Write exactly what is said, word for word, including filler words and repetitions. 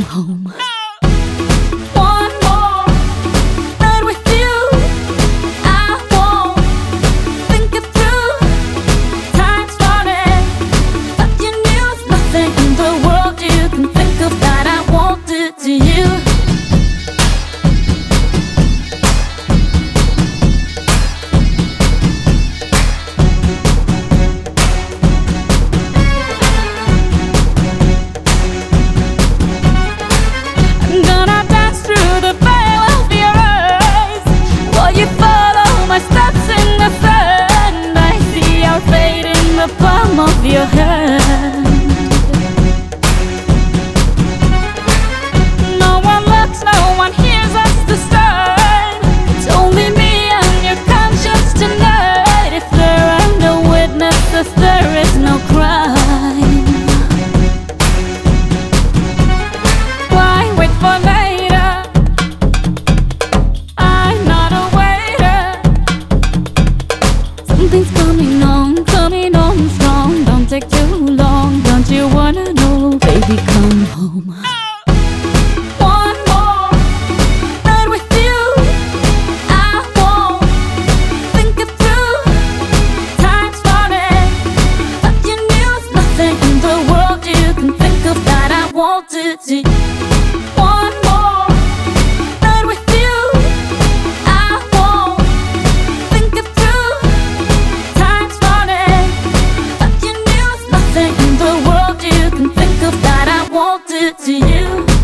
home. One more night with you, I won't think it through. Time's running, but you knew there's nothing in the world you can think of that I won't do to you. Palm of your hand. No one looks, no one hears us this time. It's only me and your conscience tonight. If there are no witnesses, there is no crime. Why wait for later? I'm not a waiter. Something's coming on, coming on strong. Don't take too long. Don't you wanna know? Baby, come home. One more night with you, I won't think it through. Time's running, but you knew there's nothing in the world you can think of that I won't do to you. One more night with you, I won't think it through. Time's running, but you knew there's nothing in the world you can think of that I won't do to you.